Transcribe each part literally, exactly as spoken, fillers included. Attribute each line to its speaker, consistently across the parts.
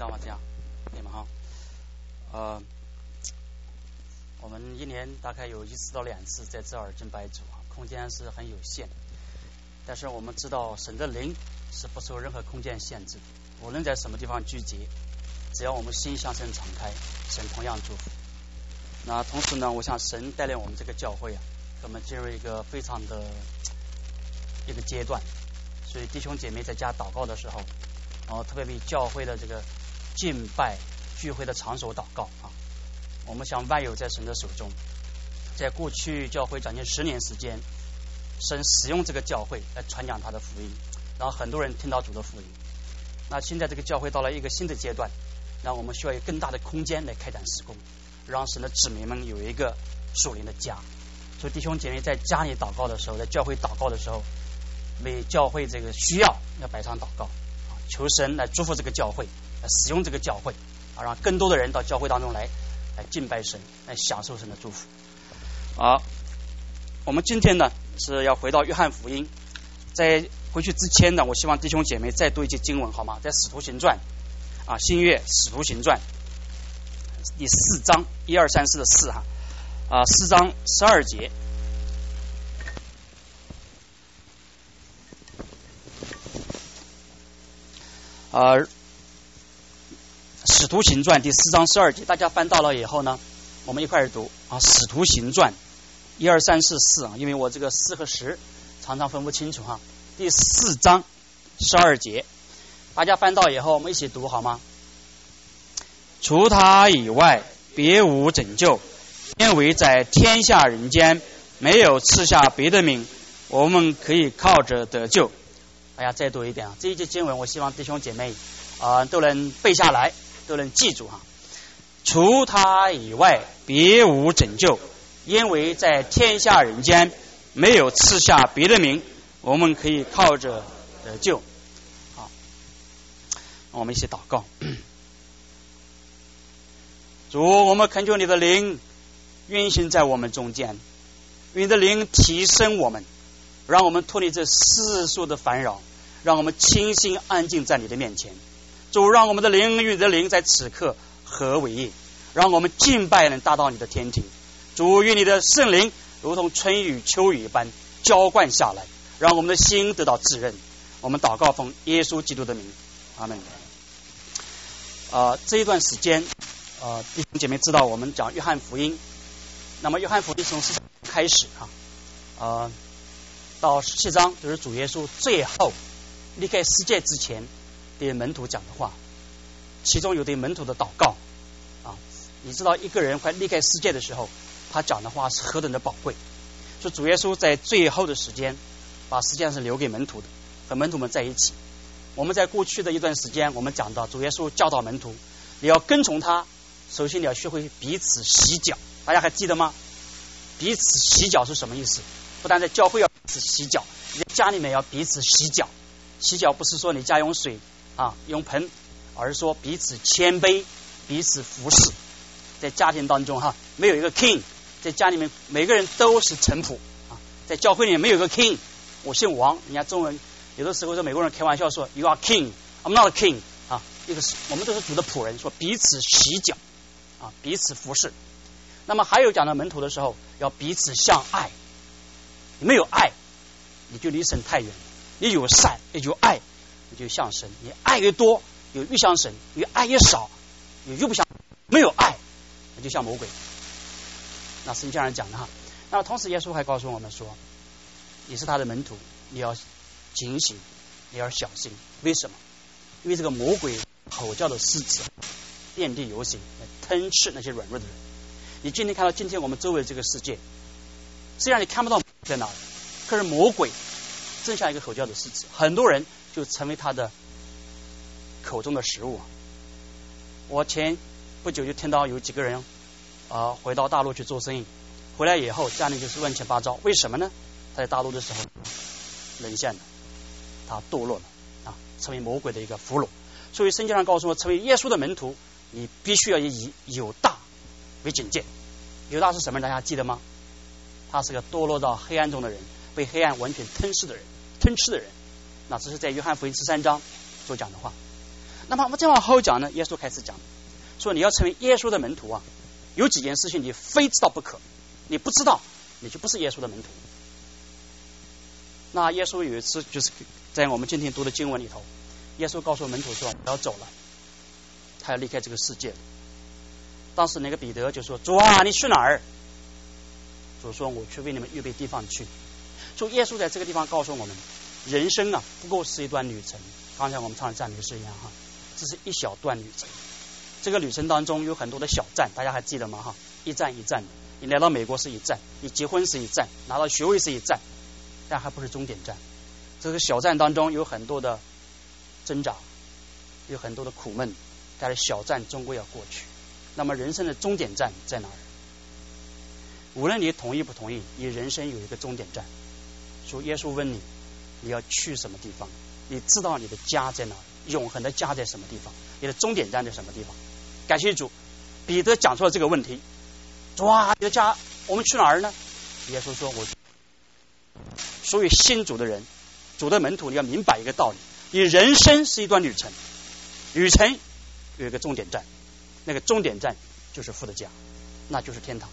Speaker 1: 到吗？这样，可以吗？哈，呃，我们一年大概有一次到两次在这儿敬拜主啊，空间是很有限，但是我们知道神的灵是不受任何空间限制的，无论在什么地方聚集，只要我们心向神敞开，神同样祝福。那同时呢，我想神带领我们这个教会啊，我们进入一个非常的一个阶段，所以弟兄姐妹在家祷告的时候，然后特别为教会的这个敬拜聚会的场所祷告啊。我们想万有在神的手中，在过去教会将近十年时间，神使用这个教会来传讲他的福音，然后很多人听到主的福音。那现在这个教会到了一个新的阶段，那我们需要有更大的空间来开展事工，让神的子民们有一个属灵的家。所以弟兄姐妹在家里祷告的时候，在教会祷告的时候，为教会这个需要要摆上祷告啊，求神来祝福这个教会，来使用这个教会啊，让更多的人到教会当中来来敬拜神，来享受神的祝福。好，我们今天呢是要回到约翰福音，在回去之前呢，我希望弟兄姐妹再读一节经文好吗？在使徒行传啊，新约使徒行传第四章一二三四的四哈啊，四章十二节。啊，使徒行传第四章十二节，大家翻到了以后呢，我们一块儿读啊。使徒行传一二三四四啊，因为我这个四和十常常分不清楚哈。第四章十二节，大家翻到以后，我们一起读好吗？除他以外，别无拯救，因为在天下人间没有赐下别的名，我们可以靠着得救。大家再读一遍啊！这一节经文，我希望弟兄姐妹啊、呃、都能背下来，都能记住哈。除他以外，别无拯救，因为在天下人间没有赐下别的名，我们可以靠着得救。好，我们一起祷告。主，我们恳求你的灵运行在我们中间，愿你的灵提升我们，让我们脱离这世俗的烦扰，让我们清心安静在你的面前。主，让我们的灵与你的灵在此刻合为一，让我们敬拜能达到你的天庭。主，愿你的圣灵如同春雨秋雨一般浇灌下来，让我们的心得到滋润。我们祷告奉耶稣基督的名，阿门。呃，这一段时间呃，弟兄姐妹知道我们讲约翰福音，那么约翰福音从十开始啊，呃，到十七章就是主耶稣最后离开世界之前对门徒讲的话，其中有对门徒的祷告啊。你知道一个人快离开世界的时候，他讲的话是何等的宝贵。所以主耶稣在最后的时间把时间是留给门徒的，和门徒们在一起。我们在过去的一段时间，我们讲到主耶稣教导门徒，你要跟从他，首先你要学会彼此洗脚。大家还记得吗？彼此洗脚是什么意思？不但在教会要彼此洗脚，你在家里面要彼此洗脚。洗脚不是说你家用水啊用盆，而是说彼此谦卑，彼此服侍。在家庭当中哈，没有一个 king， 在家里面每个人都是臣仆啊。在教会里面没有一个 king， 我姓王，人家中文有的时候说美国人开玩笑说 you are king I'm not a king 啊，一个是我们都是主的仆人，说彼此洗脚啊，彼此服侍。那么还有讲到门徒的时候，要彼此相爱。你没有爱，你就离神太远；你有善，也有爱，你就像神。你爱越多，有越像神；你爱越少，你越不像。没有爱，那就像魔鬼。那是这样讲的哈。那同时耶稣还告诉我们说，你是他的门徒，你要警醒，你要小心。为什么？因为这个魔鬼吼叫的狮子遍地游行，吞噬那些软弱的人。你今天看到今天我们周围这个世界，虽然你看不到在哪里，可是魔鬼正像一个吼叫的狮子，很多人就成为他的口中的食物。我前不久就听到有几个人啊、呃、回到大陆去做生意，回来以后家里就是乱七八糟。为什么呢？他在大陆的时候沦陷了，他堕落了啊，成为魔鬼的一个俘虏。所以圣经上告诉我，成为耶稣的门徒，你必须要以有大为警戒。犹大是什么人？大家记得吗？他是个堕落到黑暗中的人，被黑暗完全吞噬的人，吞吃的人。那这是在约翰福音十三章所讲的话。 那么我们再往后讲呢，耶稣开始讲，说你要成为耶稣的门徒啊，有几件事情你非知道不可，你不知道你就不是耶稣的门徒。那耶稣有一次就是在我们今天读的经文里头，耶稣告诉门徒说我要走了，他要离开这个世界了。当时那个彼得就说，主啊，你去哪儿？主说，我去为你们预备地方去。所以耶稣在这个地方告诉我们，人生啊不过是一段旅程，刚才我们唱的赞美诗一样哈，这是一小段旅程。这个旅程当中有很多的小站，大家还记得吗哈？一站一站的，你来到美国是一站，你结婚是一站，拿到学位是一站，但还不是终点站。这个小站当中有很多的挣扎，有很多的苦闷，但是小站终归要过去。那么人生的终点站在哪儿？无论你同意不同意，你人生有一个终点站。说耶稣问你，你要去什么地方？你知道你的家在哪儿？永恒的家在什么地方？你的终点站在什么地方？感谢主，彼得讲出了这个问题。主啊，你的家我们去哪儿呢？耶稣说，我所有信主的人，主的门徒，你要明白一个道理，你人生是一段旅程，旅程有一个终点站，那个终点站就是父的家，那就是天堂。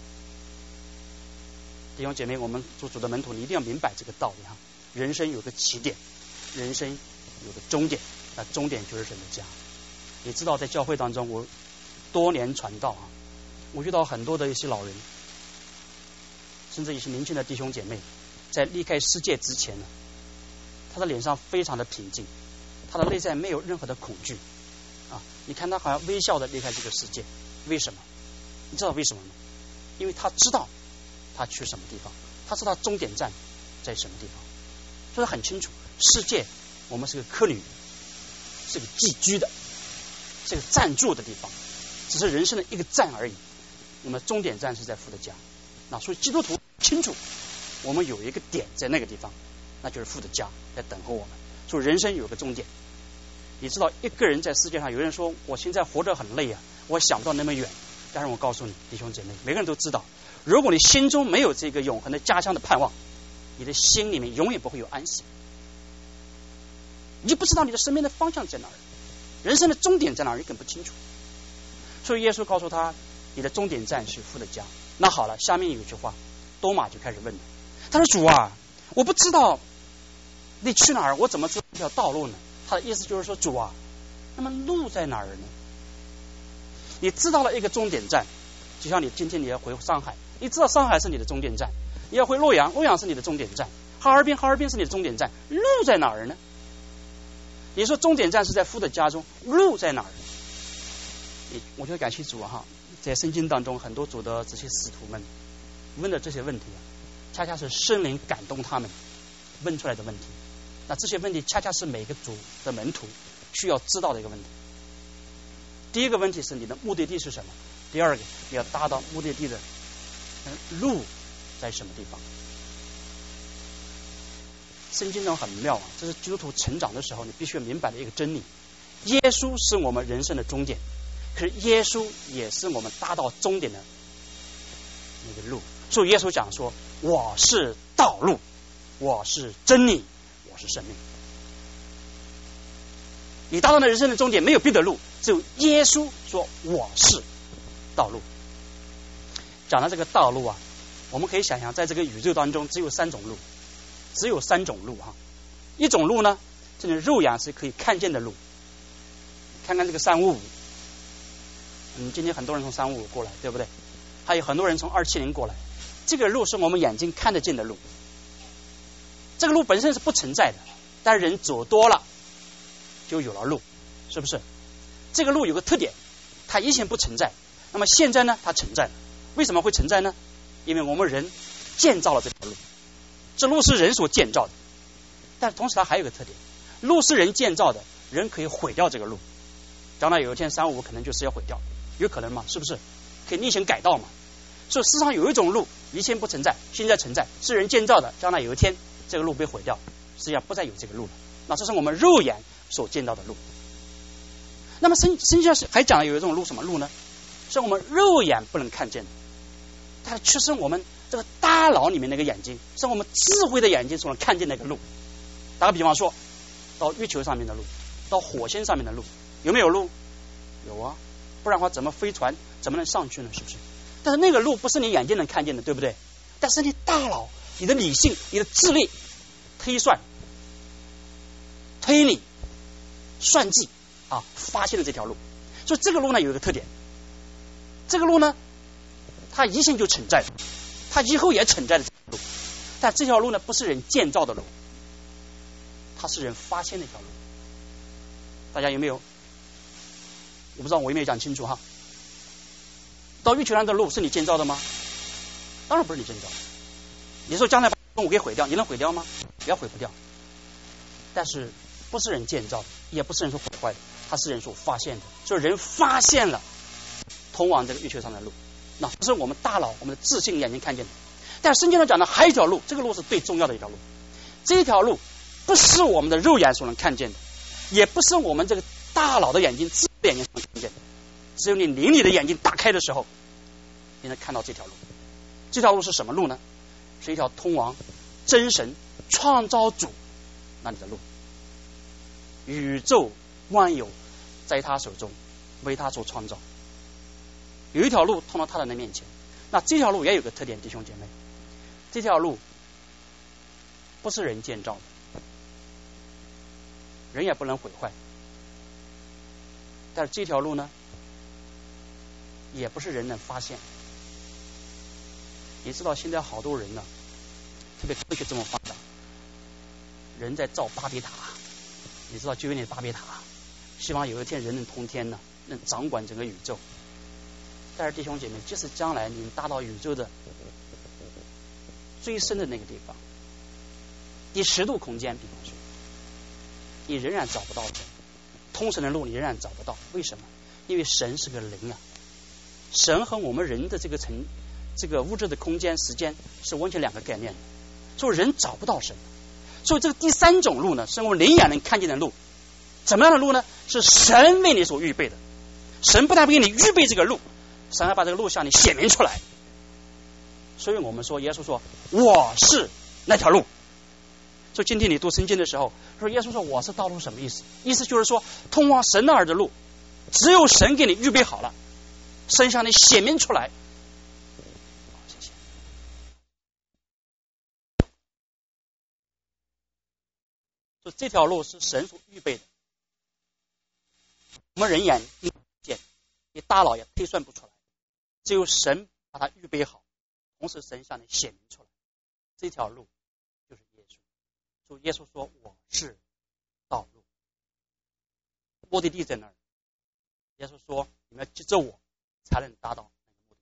Speaker 1: 弟兄姐妹，我们做主的门徒，你一定要明白这个道理哈。人生有个起点，人生有个终点，那终点就是神的家。你知道，在教会当中，我多年传道啊，我遇到很多的一些老人，甚至一些年轻的弟兄姐妹，在离开世界之前呢，他的脸上非常的平静，他的内在没有任何的恐惧啊。你看他好像微笑的离开这个世界，为什么？你知道为什么吗？因为他知道他去什么地方，他知道终点站在什么地方，所以很清楚，世界我们是个客旅，是个寄居的，是个暂住的地方，只是人生的一个站而已。我们终点站是在父的家，那所以基督徒清楚，我们有一个点在那个地方，那就是父的家在等候我们。所以人生有个终点。你知道，一个人在世界上，有人说我现在活着很累啊，我想不到那么远。但是我告诉你，弟兄姐妹，每个人都知道，如果你心中没有这个永恒的家乡的盼望，你的心里面永远不会有安息，你就不知道你的生命的方向在哪儿，人生的终点在哪儿，你更不清楚。所以耶稣告诉他，你的终点站是父的家。那好了，下面有一句话，多马就开始问了，他说，主啊，我不知道你去哪儿，我怎么知道这条道路呢？他的意思就是说，主啊，那么路在哪儿呢？你知道了一个终点站，就像你今天你要回上海，你知道上海是你的终点站，你要回洛阳，洛阳是你的终点站，哈尔滨，哈尔滨是你的终点站，路在哪儿呢？你说终点站是在父的家中，路在哪儿？我觉得感谢主啊哈，在圣经当中很多主的这些使徒们问的这些问题啊，恰恰是圣灵感动他们问出来的问题。那这些问题恰恰是每个主的门徒需要知道的一个问题。第一个问题是你的目的地是什么？第二个，你要达到目的地的路在什么地方？圣经中很妙啊，这是基督徒成长的时候你必须要明白的一个真理。耶稣是我们人生的终点，可是耶稣也是我们达到终点的那个路。所以耶稣讲说，我是道路，我是真理，我是生命。你达到了人生的终点，没有别的路，只有耶稣说我是道路。讲到这个道路啊，我们可以想象，在这个宇宙当中只有三种路，只有三种路哈。一种路呢，这种肉眼是可以看见的路，看看这个三五五，嗯，今天很多人从三五五过来，对不对？还有很多人从二七零过来，这个路是我们眼睛看得见的路。这个路本身是不存在的，但是人走多了就有了路，是不是？这个路有个特点，它以前不存在，那么现在呢它存在了。为什么会存在呢？因为我们人建造了这条路，这路是人所建造的，但是同时它还有个特点，路是人建造的，人可以毁掉这个路，将来有一天三五五可能就是要毁掉，有可能吗？是不是？可以逆行改道嘛。所以世上有一种路以前不存在，现在存在，是人建造的，将来有一天这个路被毁掉，实际上不再有这个路了。那这是我们肉眼所见到的路。那么圣圣经上还讲了有一种路，什么路呢？是我们肉眼不能看见的，它却是我们这个大脑里面那个眼睛，是我们智慧的眼睛所能看见那个路。打个比方说，到月球上面的路， 到火星上面的路，有没有路？有啊，不然的话怎么飞船怎么能上去呢？是不是？但是那个路不是你眼睛能看见的，对不对？但是你大脑、你的理性、你的智力推算、推理、算计啊，发现了这条路。所以这个路呢有一个特点，这个路呢它一向就存在的，它以后也存在的这条路，但这条路呢不是人建造的路，它是人发现的一条路。大家有没有？我不知道我有没有讲清楚哈。到月球上的路是你建造的吗？当然不是你建造的。你说将来把动物给毁掉，你能毁掉吗？也毁不掉。但是不是人建造的，也不是人所毁坏的，它是人所发现的。就是人发现了通往这个月球上的路，那不是我们大脑、我们的智性眼睛看见的。但圣经上讲的还有一条路，这个路是最重要的一条路。这条路不是我们的肉眼所能看见的，也不是我们这个大脑的眼睛、智的眼睛所能看见的。只有你灵里的眼睛打开的时候，你能看到这条路。这条路是什么路呢？是一条通往真神创造主那里的路。宇宙万有在他手中，为他所创造。有一条路通到他的那面前。那这条路也有个特点，弟兄姐妹，这条路不是人建造的，人也不能毁坏。但是这条路呢，也不是人能发现。你知道现在好多人呢，特别科学这么发达，人在造巴别塔。你知道就有点巴别塔，希望有一天人能通天呢，能掌管整个宇宙。但是弟兄姐妹，即使将来你达到宇宙的最深的那个地方，第十度空间，比方说，你仍然找不到神，通神的路你仍然找不到。为什么？因为神是个灵啊，神和我们人的这个层、这个物质的空间、时间是完全两个概念的，所以人找不到神。所以这个第三种路呢，是我们灵眼能看见的路。怎么样的路呢？是神为你所预备的。神不但为你预备这个路，神还把这个路向你显明出来。所以我们说，耶稣说我是那条路。所以今天你读圣经的时候，说耶稣说我是道路，什么意思？意思就是说，通往神那儿的路，只有神给你预备好了，神向你显明出来。好，谢谢。所以这条路是神所预备的，我们人眼看不见，你大脑也推算不出来，只有神把它预备好，同时神向你显明出来。这条路就是耶稣。所以耶稣说我是道路，目的地在那儿。耶稣说你们要记着我，才能达到那个目的。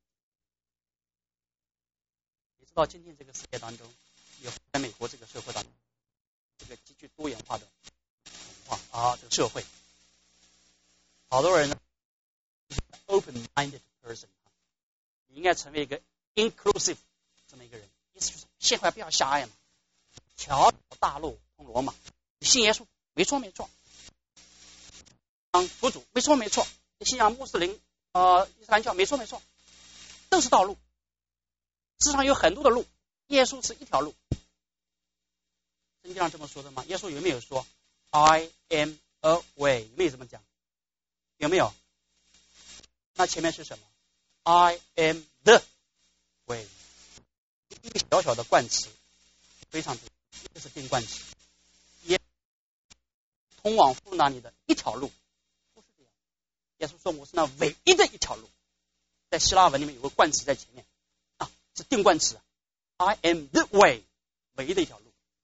Speaker 1: 你知道今天这个世界当中，有在美国这个社会当中，这个极具多元化的文化啊，这个社会，好多人呢 open-minded person， 你应该成为一个 inclusive 这么一个人。意思就是心怀不要狭隘嘛，条条大路通罗马。你信耶稣没错没错，当佛祖没错没错，你信仰穆斯林呃伊斯兰教没错没错，都是道路。世上有很多的路，耶稣是一条路。圣经上这么说的吗？耶稣有没有说 I am a way？ 有没有这么讲？有没有？那前面是什么？ I am the way。 一个小小的冠词，非常多，这是定冠词。也通往父那里的一条路，不是这样。耶稣说我是那唯一的一条路。在希腊文里面有个冠词在前面啊，是定冠词 I am the way， 唯一的一条路。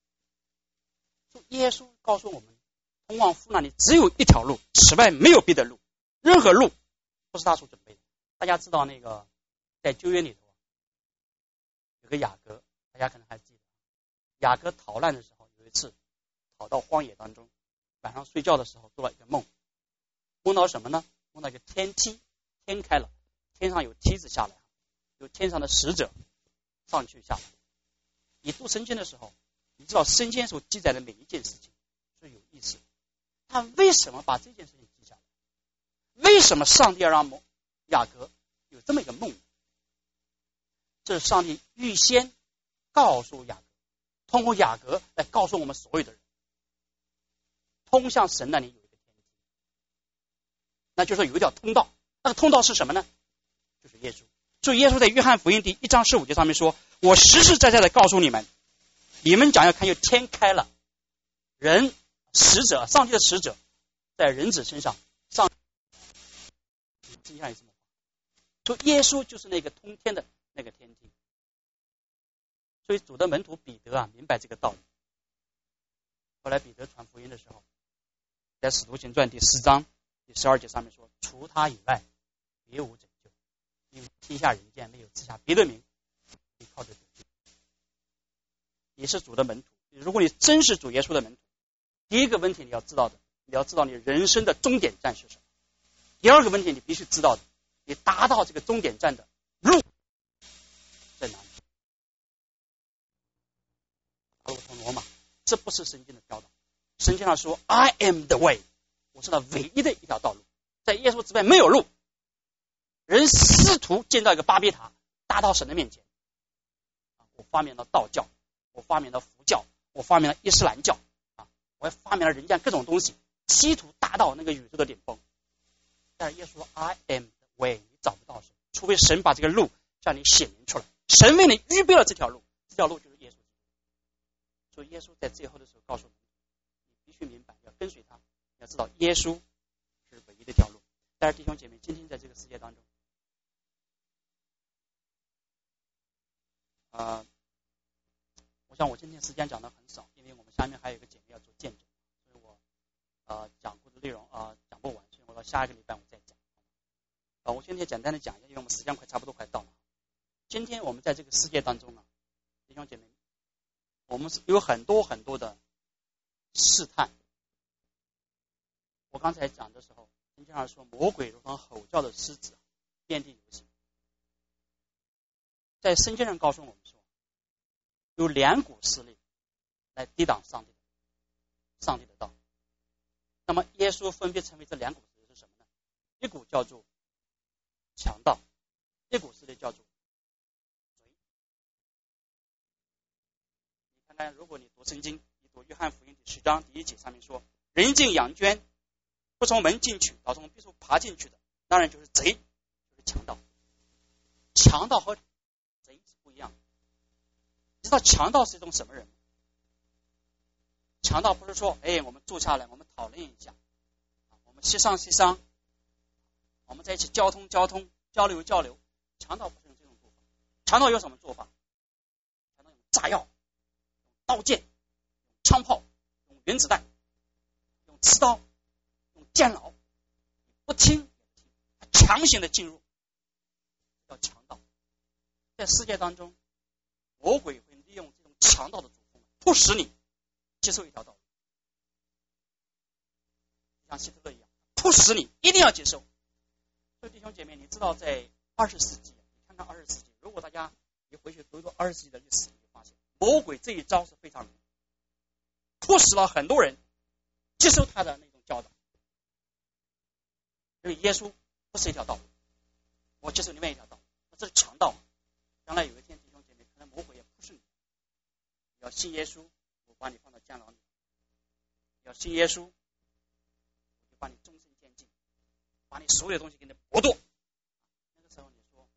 Speaker 1: 耶稣告诉我们，通往父那里只有一条路，此外没有别的路，任何路不是他所准备的。大家知道那个在旧约里头有个雅各，大家可能还记得，雅各逃难的时候，有一次逃到荒野当中，晚上睡觉的时候做了一个梦，梦到什么呢？梦到一个天梯，天开了，天上有梯子下来，有天上的使者上去下来。你读圣经的时候，你知道圣经所记载的每一件事情是有意思的，他为什么把这件事情记下来？为什么上帝要让雅各有这么一个梦？这是上帝预先告诉雅各，通过雅各来告诉我们所有的人，通向神那里有一个天梯。 那就是说有一条通道，那个通道是什么呢？就是耶稣。所以耶稣在约翰福音第一章十五节上面说，我实实在在的告诉你们，你们将要看见天开了，人使者上帝的使者在人子身上上，听下一次吗？说耶稣就是那个通天的那个天梯。所以主的门徒彼得啊，明白这个道理。后来彼得传福音的时候，在使徒行传第四章第十二节上面说，除他以外别无拯救，因为天下人间没有赐下别的名可以靠着得救。你是主的门徒，如果你真是主耶稣的门徒，第一个问题你要知道的，你要知道你人生的终点站是什么。第二个问题你必须知道的，你达到这个终点站的路在哪里？大路通罗马，这不是圣经的教导。圣经上说 I am the way， 我是那唯一的一条道路，在耶稣之外没有路。人试图建造一个巴别塔，达到神的面前。我发明了道教，我发明了佛教，我发明了伊斯兰教，啊，我还发明了人间各种东西，企图达到那个宇宙的顶峰。但是耶稣说 I am the way， 你找不到神，除非神把这个路向你显明出来。神为你预备了这条路，这条路就是耶稣。所以耶稣在最后的时候告诉你，你必须明白，要跟随他，你要知道耶稣是唯一的条路。但是弟兄姐妹，今天在这个世界当中，呃，我想我今天时间讲的很少，因为我们下面还有一个姐妹要做见证，所以我呃讲过的内容呃讲不完，所以我到下一个礼拜我再讲。呃，我今天简单的讲一下，因为我们时间快差不多快到了。今天我们在这个世界当中啊，弟兄姐妹，我们是有很多很多的试探。我刚才讲的时候，圣经上说魔鬼如同吼叫的狮子，遍地游行。在圣经上告诉我们说，有两股势力来抵挡上帝的上帝的道。那么耶稣分别成为这两股势力是什么呢？一股叫做强盗，一股势力叫做贼。你看看，如果你读圣经，你读约翰福音第十章第一节上面说，人进羊圈，不从门进去，倒从壁处爬进去的，当然就是贼，就是强盗。强盗和贼是不一样的。你知道强盗是一种什么人吗？强盗不是说，哎，我们坐下来，我们讨论一下，我们协商协商，我们在一起交通交通，交流交流。强盗不是用这种做法。强盗有什么做法？强盗用炸药、刀剑、枪炮、用原子弹、用刺刀、用监牢，不听，强行的进入，叫强盗。在世界当中，魔鬼会利用这种强盗的主风，迫使你接受一条道路，像希特勒一样，迫使你一定要接受。所以弟兄姐妹，你知道在二十世纪，你看看二十世纪，如果大家你回去读读二十世纪的历史，你就发现魔鬼这一招是非常灵，迫使了很多人接受他的那种教导。因为耶稣不是一条道路，我接受另外一条道路，这是强盗。将来有一天，弟兄姐妹，可能魔鬼也不是你，你要信耶稣，我把你放到监牢里；要信耶稣，我就把你终身监禁，把你所有的东西给你剥夺。那个时候你说，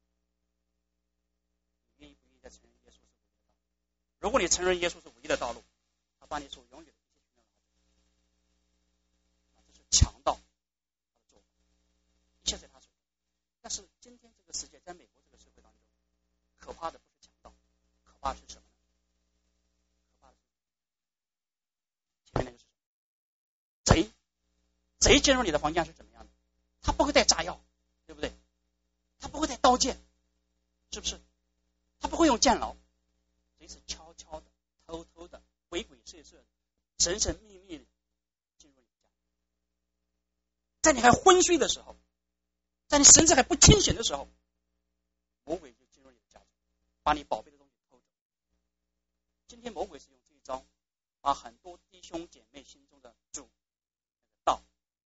Speaker 1: 你愿意不愿意再承认耶稣是唯一的道路？如果你承认耶稣是唯一的道路，他把你所拥有的一切全都拿走，这是强盗他的做法，一切在他手中。但是今天这个世界，在美国这个社会当中，可怕的不是强盗，可怕是什么呢？可怕的是前面那个是什么？贼。贼进入你的房间是怎么样的？他不会带炸药，对不对？他不会带刀剑，是不是？他不会用监牢，贼是悄悄的、偷偷的、鬼鬼祟祟的、神神秘秘的进入你家，在你还昏睡的时候，在你神志还不清醒的时候，魔鬼就进入你的家中，把你宝贝的东西偷走。今天魔鬼是用这一招，把很多弟兄姐妹心中的主道，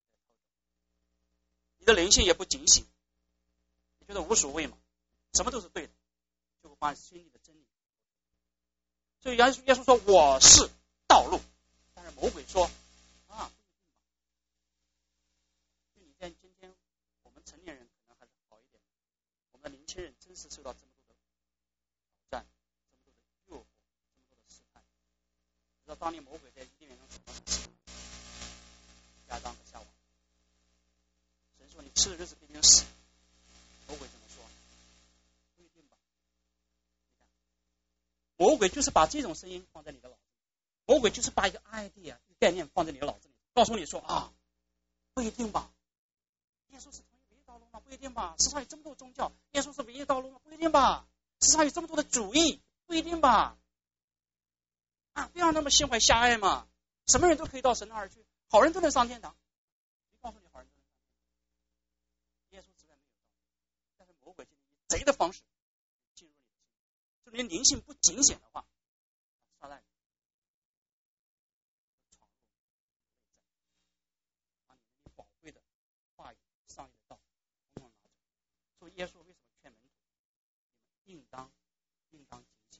Speaker 1: 你的灵性也不警醒，你觉得无所谓嘛，什么都是对的，就会把你心里的真理。所以耶稣耶稣说我是道路，但是魔鬼说啊，不一定吧。就你在今天真是受到这么多的挑战，这么多的诱惑，这么多的试探。知道当年魔鬼在伊甸园中怎么死？亚当和夏娃，神说你吃的日子必定死。魔鬼怎么说？不一定吧。你看，魔鬼就是把这种声音放在你的脑子里，魔鬼就是把一个 idea 一个概念放在你的脑子里，告诉你说啊，不一定吧。耶稣是同一唯一道路吗？不一定吧。世上有这么多宗教，耶稣是唯一道路吗？不一定吧。世上有这么多的主义，不一定吧。啊，不要那么心怀狭隘嘛。什么人都可以到神那儿去，好人都能上天堂。谁告诉你好人都能上天堂？耶稣之外没有道路，但是魔鬼就以贼的方式进入你的心，就连灵性不警醒的话，撒旦闯入内在，把你那里宝贵的话语、上帝的道统统拿走。所以耶稣为什么劝门徒，你们应当应当警醒。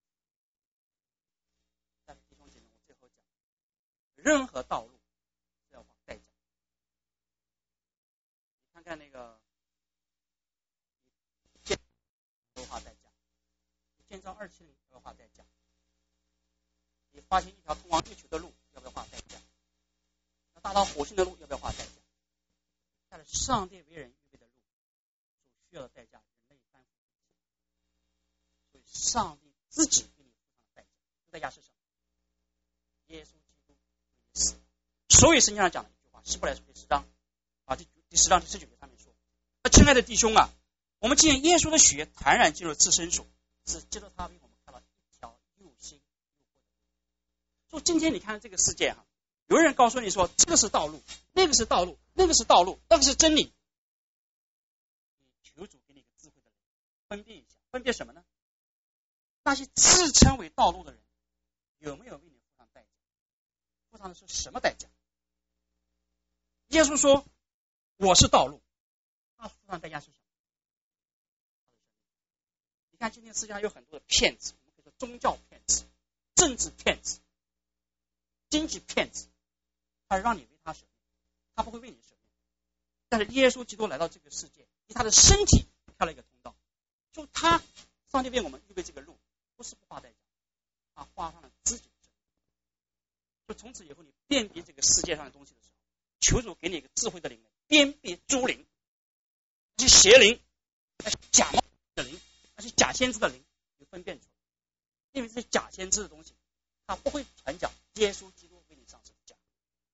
Speaker 1: 但是弟兄姐妹，我最后讲，任何道路是要花代价。你看看那个建要花代价，建造二期要花代价，你发现一条通往月球的路要不要花代价？要达到火星的路要不要花代价？但是上帝为人预备的路所需要的代价，人类担负不起。所以上帝自己给你付上的代价，这代价是什么？耶稣基督为你死。所以圣经上讲了一句话，希伯来书第十章啊，第第十章第十九节上面说：“啊，亲爱的弟兄啊，我们既然耶稣的血坦然进入自身所，是接着他为我们开了一条又新又活的路。”所以今天你看这个世界哈，有人告诉你说这个是道路，那个是道路，那个是道路，那个是真理。你求主给你一个智慧的人，分辨一下，分辨什么呢？那些自称为道路的人，有没有为你付上代价？付上的是什么代价？耶稣说我是道路，他付上代价是什么？你看今天世界上有很多的骗子，我们可以说宗教骗子、政治骗子、经济骗子，他让你为他舍命，他不会为你舍命。但是耶稣基督来到这个世界，以他的身体开了一个通道，就他上帝为我们预备这个路，不是不花代价，他花上了自己的生命。就从此以后，你辨别这个世界上的东西的时候，求主给你一个智慧的灵，辨别诸灵，那些邪灵，那些假冒的灵，那些假先知的灵，你分辨出来。因为这些假先知的东西，他不会传讲耶稣基督为你上十字架。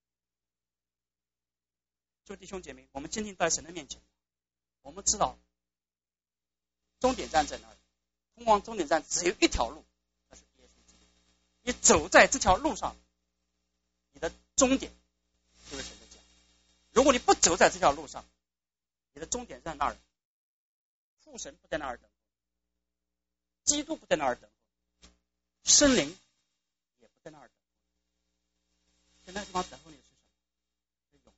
Speaker 1: 所以弟兄姐妹，我们今天在神的面前，我们知道终点站在哪里，通往终点站只有一条路，那是耶稣基督。你走在这条路上，你的终点就是神的家。如果你不走在这条路上，你的终点在那儿，父神不在那儿等候，基督不在那儿等候，圣灵也不在那儿等候，在那个地方等候你的是什么？是永。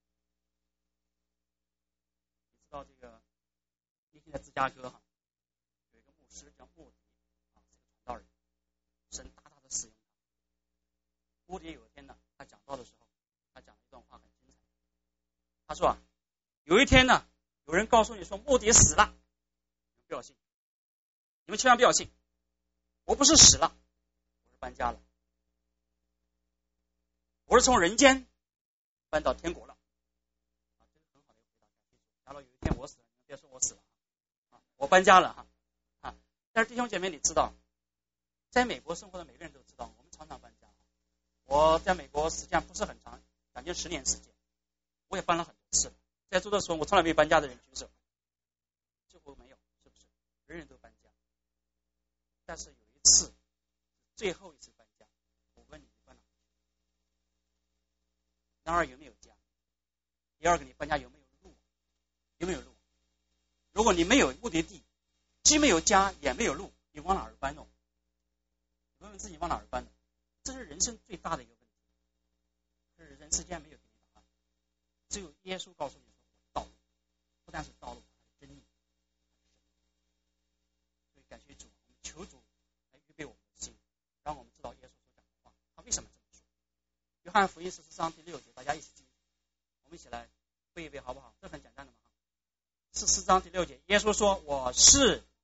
Speaker 1: 你知道这个一天在芝加哥哈，有一个牧师叫莫迪啊，是个传道人，神大大的使用他。莫迪有一天呢，他讲道的时候，他讲了一段话很精彩。他说啊，有一天呢，有人告诉你说莫迪死了，你们不要信，你们千万不要信，我不是死了，我是搬家了，我是从人间搬到天国了。啊，这个很好的一个回答。假如有一天我死了，你们别说我死了啊，我搬家了哈啊。但是弟兄姐妹，你知道，在美国生活的每个人都知道，我们常常搬家。我在美国时间不是很长，将近十年时间，我也搬了很多次了。在座的时候，我从来没有搬家的人举手，几乎没有，是不是？人人都搬家。但是有一次，最后一次搬家，我问你，你搬哪？那儿有没有家？第二个，你搬家有没有路？有没有路？如果你没有目的地，既没有家也没有路，你往哪儿搬呢？你问问自己往哪儿搬呢？这是人生最大的一个问题。可是人世间没有给你答案，只有耶稣告诉你说道路，不但是道路，还是真理。所以感谢主，我们求主来预备我们的心，让我们知道耶稣所讲的话，他为什么这么说。约翰福音十四章第六节，大家一起记，我们一起来背一背好不好？这很简单的嘛。十四章第六节，耶稣说：“我是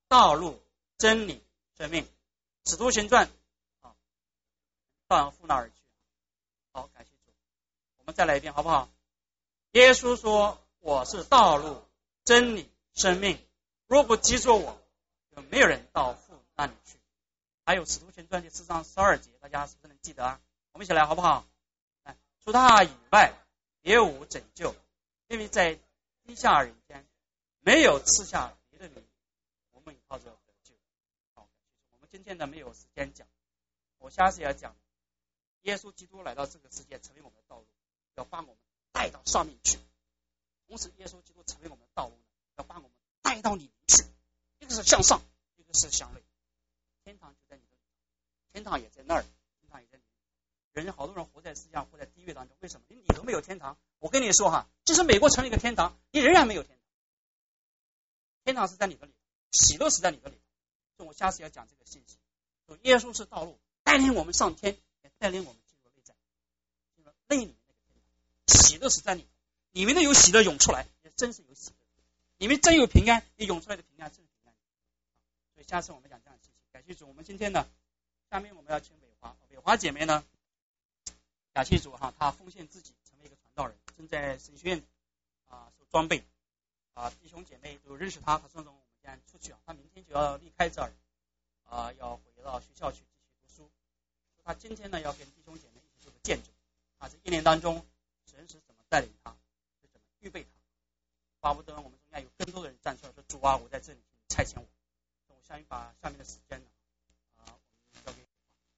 Speaker 1: 道路、真理、生命。使徒行传啊，照样赴那而去。好，感谢主。我们再来一遍好不好？耶稣说：“我是道路、真理、生命，若不记住我，就没有人到父那里去。”还有使徒行传第四章十二节，大家是不是能记得啊？我们一起来好不好？除他以外，别无拯救，因为在地下人间没有赐下别的名，我们靠着得救。好，我们今天呢没有时间讲，我下次要讲，耶稣基督来到这个世界，成为我们的道路，要把我们带到上面去。同时，耶稣基督成为我们的道路，要把我们带到里面去。一个是向上，一个是向内。天堂就在你的里面，天堂也在那儿，天堂也在里面。人好多人活在世界上，活在地狱当中，为什么？你里头没有天堂。我跟你说哈，即使美国成为一个天堂，你仍然没有天堂。天堂是在你的里头，喜乐是在你的里头。所以我下次要讲这个信息。说耶稣是道路，带领我们上天，也带领我们进入内在，进入内里面那个天堂。喜乐是在里头，里面的有喜乐涌出来，也真是有喜乐。里面真有平安，你涌出来的平安真是平安。所以下次我们讲这样的信息。感谢主，我们今天呢，下面我们要请伟华，伟华姐妹呢。感谢主哈，他奉献自己成为一个传道人，正在神学院啊受装备啊，弟兄姐妹都认识他，他说从我们家出去啊，他明天就要离开这儿啊，要回到学校去继续读书。他今天呢要跟弟兄姐妹一起做个见证啊，这一年当中神是怎么带领他，是怎么预备他，巴不得我们中间有更多的人站出来说主啊，我在这里差遣我。我相信把下面的时间呢啊，我们交给。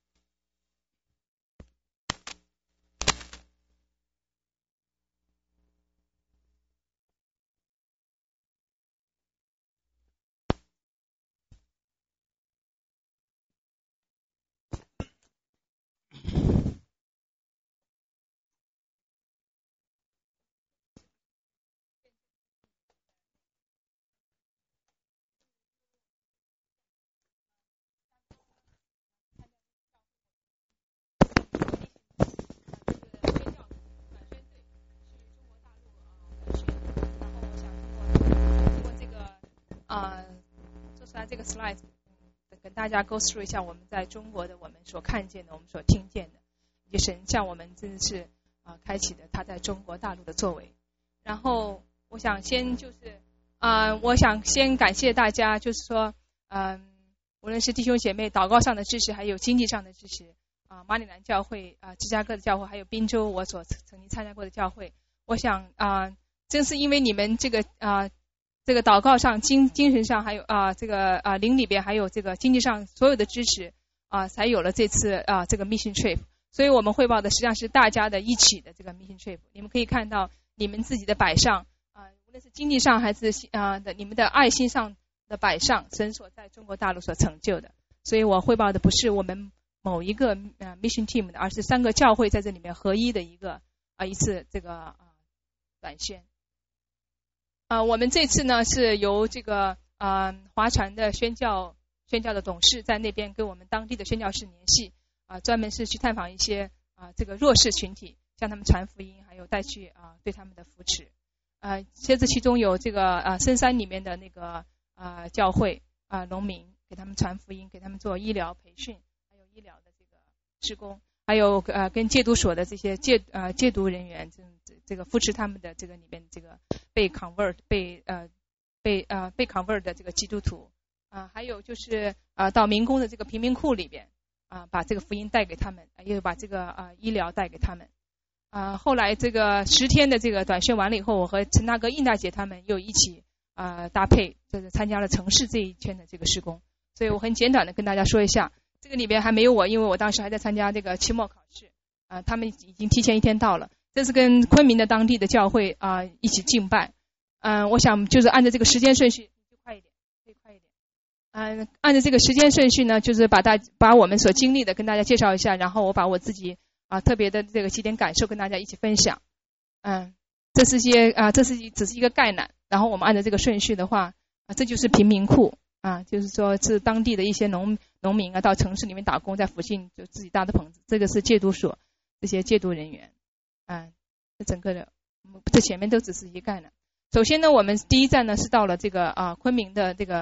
Speaker 2: 啊，做出来这个 slide， 跟大家 go through 一下我们在中国的我们所看见的，我们所听见的，以及神向我们真的是啊、呃、开启的他在中国大陆的作为。然后我想先就是啊、呃，我想先感谢大家，就是说嗯、呃，无论是弟兄姐妹祷告上的支持，还有经济上的支持啊、呃，马里兰教会啊、呃，芝加哥的教会，还有宾州我所曾经参加过的教会，我想啊、呃，正是因为你们这个啊。呃这个祷告上、精精神上，还有啊、呃、这个啊、呃、灵里边，还有这个经济上所有的支持啊、呃，才有了这次啊、呃、这个 mission trip。所以我们汇报的实际上是大家的一起的这个 mission trip。你们可以看到你们自己的摆上啊、呃，无论是经济上还是啊、呃、的你们的爱心上的摆上，神所在中国大陆所成就的。所以我汇报的不是我们某一个呃 mission team 的，而是三个教会在这里面合一的一个啊、呃、一次这个啊、呃、短宣。啊、呃，我们这次呢是由这个啊、呃、华传的宣教宣教的董事在那边跟我们当地的宣教士联系啊、呃，专门是去探访一些啊、呃、这个弱势群体，向他们传福音，还有带去啊、呃、对他们的扶持。呃，这次其中有这个啊、呃、深山里面的那个啊、呃、教会啊、呃、农民，给他们传福音，给他们做医疗培训，还有医疗的这个施工，还有呃跟戒毒所的这些戒呃戒毒人员，这这个扶持他们的这个里面这个。被 convert 被呃被呃被 convert 的这个基督徒啊、呃，还有就是啊、呃、到民工的这个贫民窟里边啊、呃，把这个福音带给他们，也把这个啊、呃、医疗带给他们啊、呃。后来这个十天的这个短宣完了以后，我和陈大哥、印大姐他们又一起啊、呃、搭配，就是参加了城市这一圈的这个施工。所以我很简短的跟大家说一下，这个里边还没有我，因为我当时还在参加这个期末考试啊、呃，他们已经提前一天到了。这是跟昆明的当地的教会啊、呃、一起敬拜，嗯、呃，我想就是按照这个时间顺序，快一点，可以快一点，嗯、呃，按照这个时间顺序呢，就是把大把我们所经历的跟大家介绍一下，然后我把我自己啊、呃、特别的这个几点感受跟大家一起分享，嗯、呃，这是些啊、呃、这是只是一个概览，然后我们按照这个顺序的话啊、呃，这就是贫民窟啊、呃，就是说是当地的一些农农民啊到城市里面打工，在附近就自己搭的棚子，这个是戒毒所这些戒毒人员。嗯，这整个的，这前面都只是一概呢。首先呢，我们第一站呢是到了这个啊昆明的这个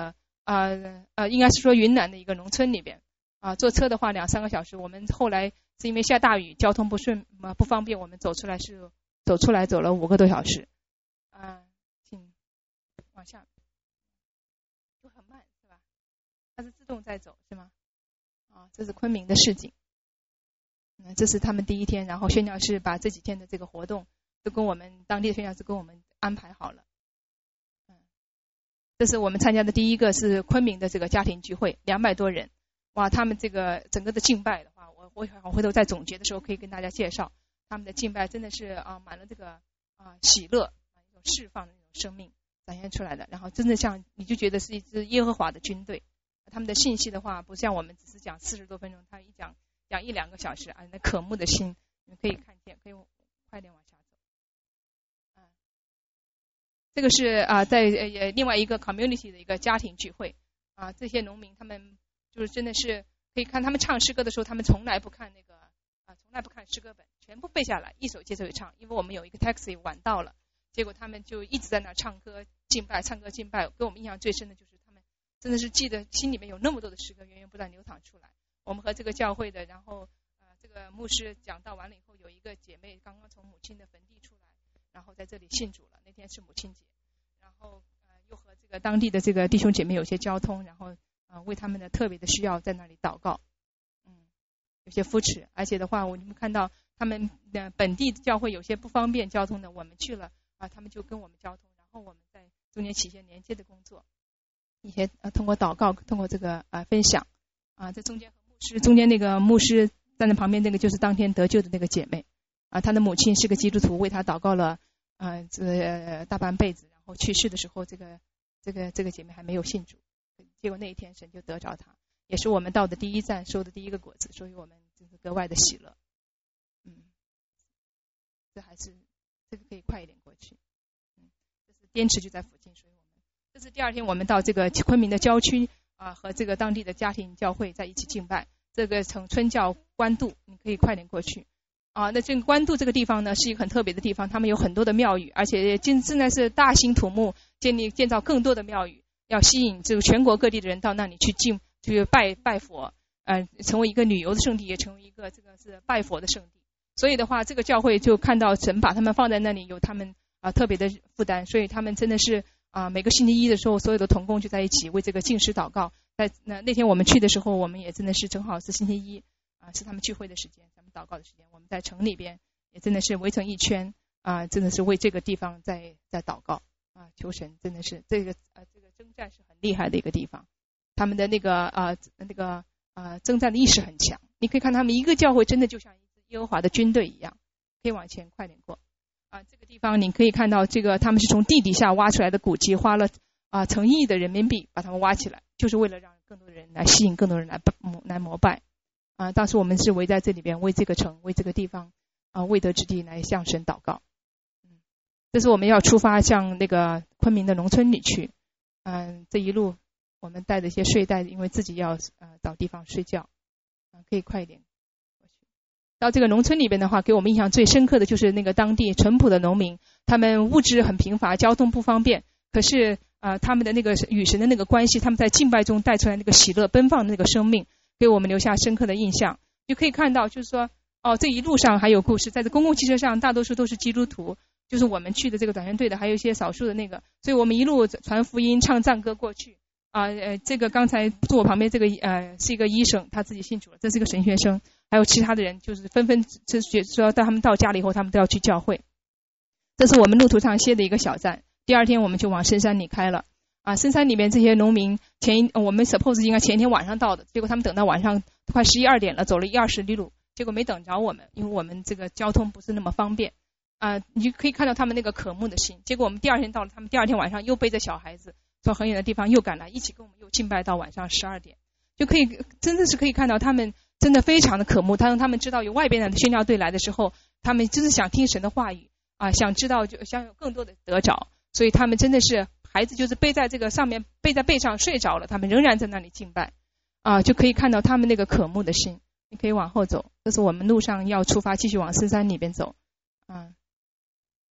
Speaker 2: 呃呃，应该是说云南的一个农村里边啊、呃，坐车的话两三个小时。我们后来是因为下大雨，交通不顺嘛不方便，我们走出来是走出来走了五个多小时。啊、呃，请往下，就很慢是吧？它是自动在走是吗？啊，这是昆明的市井。嗯，这是他们第一天，然后宣教士把这几天的这个活动都跟我们当地的宣教士跟我们安排好了。嗯，这是我们参加的第一个是昆明的这个家庭聚会，两百多人。哇，他们这个整个的敬拜的话，我我我回头在总结的时候可以跟大家介绍，他们的敬拜真的是啊满了这个啊喜乐，一种释放的那种生命展现出来的。然后真的像你就觉得是一支耶和华的军队。他们的信息的话，不像我们只是讲四十多分钟，他一讲讲一两个小时啊，那渴慕的心，你可以看见，可以快点往下走。啊，这个是啊，在呃另外一个 community 的一个家庭聚会啊，这些农民他们就是真的是可以看他们唱诗歌的时候，他们从来不看那个啊，从来不看诗歌本，全部背下来，一首接着一唱。因为我们有一个 taxi 晚到了，结果他们就一直在那唱歌敬拜，唱歌敬拜。给我们印象最深的就是他们真的是记得心里面有那么多的诗歌源源不断流淌出来。我们和这个教会的，然后呃这个牧师讲道完了以后，有一个姐妹刚刚从母亲的坟地出来，然后在这里信主了。那天是母亲节，然后呃又和这个当地的这个弟兄姐妹有些交通，然后呃为他们的特别的需要在那里祷告，嗯，有些扶持。而且的话，我们看到他们的本地教会有些不方便交通的，我们去了啊，他们就跟我们交通，然后我们在中间起一些连接的工作，一些呃通过祷告，通过这个呃分享啊，在中间。是中间那个牧师站在旁边，那个就是当天得救的那个姐妹啊，她的母亲是个基督徒，为她祷告了啊，这、呃、大半辈子，然后去世的时候，这个这个这个姐妹还没有信主，结果那一天神就得着她，也是我们到的第一站收的第一个果子，所以我们就是格外的喜乐。嗯，这还是这个可以快一点过去。嗯，这是滇池就在附近，所以我们这是第二天我们到这个昆明的郊区。啊，和这个当地的家庭教会在一起敬拜，这个城村叫官渡，你可以快点过去。啊，那这个官渡这个地方呢，是一个很特别的地方，他们有很多的庙宇，而且现现在是大兴土木，建立建造更多的庙宇，要吸引这个全国各地的人到那里去敬去拜拜佛，呃，成为一个旅游的圣地，也成为一个这个是拜佛的圣地。所以的话，这个教会就看到神把他们放在那里，有他们啊特别的负担，所以他们真的是。啊，每个星期一的时候，所有的同工就在一起为这个禁食祷告。在那那天我们去的时候，我们也真的是正好是星期一啊，是他们聚会的时间，咱们祷告的时间。我们在城里边也真的是围成一圈啊，真的是为这个地方在在祷告啊，求神真的是这个呃、啊、这个征战是很厉害的一个地方，他们的那个啊那个啊征战的意识很强。你可以看他们一个教会真的就像一支耶和华的军队一样。可以往前快点过。啊，这个地方你可以看到，这个他们是从地底下挖出来的古迹，花了啊成亿的人民币把他们挖起来，就是为了让更多的人来吸引更多人来来膜拜。啊，当时我们是围在这里边，为这个城、为这个地方啊未得之地来向神祷告。嗯，这是我们要出发向那个昆明的农村里去。嗯、啊，这一路我们带着一些睡袋，因为自己要呃找地方睡觉。啊，可以快一点。到这个农村里边的话，给我们印象最深刻的就是那个当地淳朴的农民，他们物质很贫乏，交通不方便，可是啊、呃，他们的那个与神的那个关系，他们在敬拜中带出来那个喜乐奔放的那个生命，给我们留下深刻的印象。就可以看到，就是说，哦，这一路上还有故事，在这公共汽车上，大多数都是基督徒，就是我们去的这个短宣队的，还有一些少数的那个，所以我们一路传福音、唱赞歌过去。啊呃，这个刚才坐我旁边这个呃是一个医生，他自己信主了，这是一个神学生。还有其他的人就是纷纷说到他们到家里以后他们都要去教会。这是我们路途上歇的一个小站，第二天我们就往深山里开了。啊，深山里面这些农民前一我们 suppose 应该前一天晚上到的，结果他们等到晚上快十一二点了，走了一二十里路，结果没等着我们，因为我们这个交通不是那么方便。啊，你就可以看到他们那个渴慕的心。结果我们第二天到了，他们第二天晚上又背着小孩子从很远的地方又赶来，一起跟我们又敬拜到晚上十二点，就可以真的是可以看到他们真的非常的渴慕。他让他们知道有外边的宣教队来的时候，他们就是想听神的话语啊，想知道就想有更多的得着，所以他们真的是孩子就是背在这个上面，背在背上睡着了，他们仍然在那里敬拜啊，就可以看到他们那个渴慕的心。你可以往后走，这是我们路上要出发继续往深山里边走啊。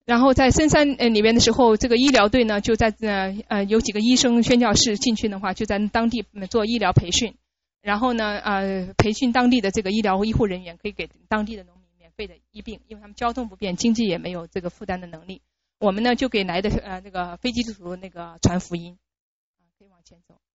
Speaker 2: 然后在深山呃里面的时候，这个医疗队呢就在呃呃有几个医生宣教士进去的话，就在当地做医疗培训，然后呢呃培训当地的这个医疗医护人员，可以给当地的农民免费的医病，因为他们交通不便，经济也没有这个负担的能力。我们呢就给来的呃那个非基督徒那个传福音，啊可以往前走。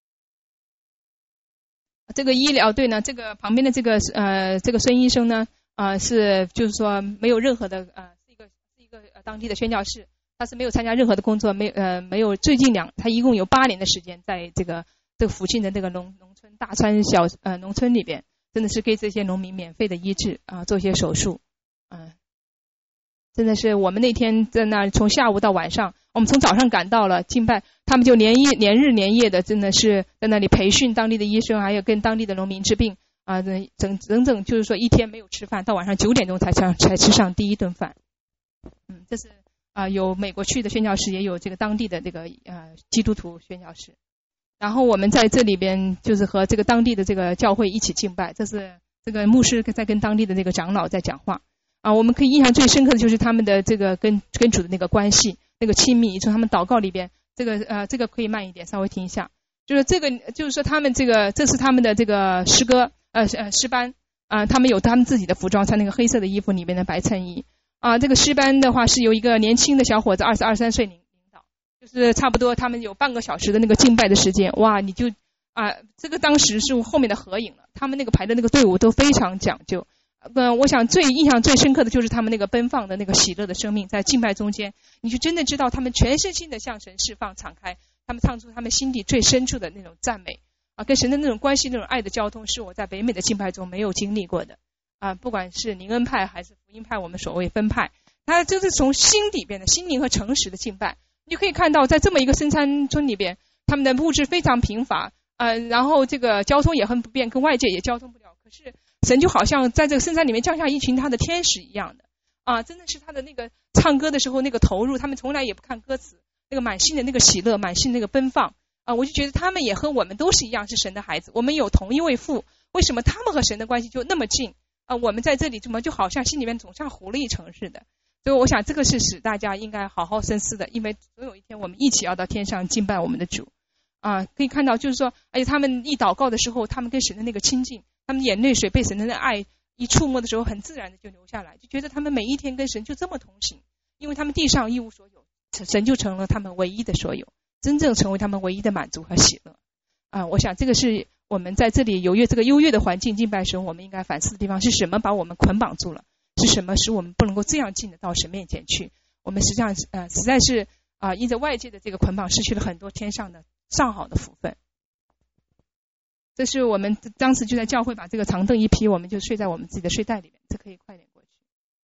Speaker 2: 这个医疗队呢，这个旁边的这个呃这个孙医生呢，呃是就是说没有任何的呃是一个是一个呃当地的宣教士，他是没有参加任何的工作，没呃没有最近两他一共有八年的时间在这个这个附近的这个农农村大川小呃农村里边，真的是给这些农民免费的医治啊、呃、做一些手术，嗯、呃。真的是我们那天在那从下午到晚上，我们从早上赶到了敬拜，他们就连夜连日连夜的真的是在那里培训当地的医生，还有跟当地的农民治病啊，整整整就是说一天没有吃饭，到晚上九点钟才上才吃上第一顿饭。嗯，这是啊、呃、有美国去的宣教士，也有这个当地的这个呃基督徒宣教士。然后我们在这里边就是和这个当地的这个教会一起敬拜，这是这个牧师在跟当地的这个长老在讲话。啊，我们可以印象最深刻的就是他们的这个跟跟主的那个关系，那个亲密，从他们祷告里边，这个呃这个可以慢一点，稍微停一下。就是这个就是说他们这个这是他们的这个诗歌呃呃诗班啊、呃，他们有他们自己的服装，穿那个黑色的衣服里面的白衬衣啊、呃。这个诗班的话是由一个年轻的小伙子，二十二三岁领领导，就是差不多他们有半个小时的那个敬拜的时间，哇，你就啊、呃、这个当时是后面的合影了，他们那个排的那个队伍都非常讲究。呃，我想最印象最深刻的就是他们那个奔放的那个喜乐的生命，在敬拜中间，你就真的知道他们全身心的向神释放敞开，他们唱出他们心底最深处的那种赞美啊，跟神的那种关系，那种爱的交通，是我在北美的敬拜中没有经历过的啊。不管是灵恩派还是福音派，我们所谓分派，他就是从心里边的心灵和诚实的敬拜，你就可以看到在这么一个深山村里边，他们的物质非常贫乏，呃，然后这个交通也很不便，跟外界也交通不了，可是神就好像在这个深山里面降下一群他的天使一样的啊，真的是他的那个唱歌的时候那个投入，他们从来也不看歌词，那个满心的那个喜乐，满心的那个奔放啊，我就觉得他们也和我们都是一样，是神的孩子，我们有同一位父，为什么他们和神的关系就那么近啊？我们在这里怎么就好像心里面总像糊了一层似的？所以我想这个是使大家应该好好深思的，因为总有一天我们一起要到天上敬拜我们的主啊。可以看到就是说，而且他们一祷告的时候，他们跟神的那个亲近，他们眼泪水被神的爱一触摸的时候，很自然的就流下来，就觉得他们每一天跟神就这么同行，因为他们地上一无所有，神就成了他们唯一的所有，真正成为他们唯一的满足和喜乐啊！我想这个是我们在这里有越这个优越的环境敬拜神，我们应该反思的地方，是什么把我们捆绑住了？是什么使我们不能够这样近的到神面前去？我们实际上呃实在是啊、呃，因着外界的这个捆绑，失去了很多天上的上好的福分。这是我们当时就在教会把这个长凳一劈，我们就睡在我们自己的睡袋里面，这可以快点过去。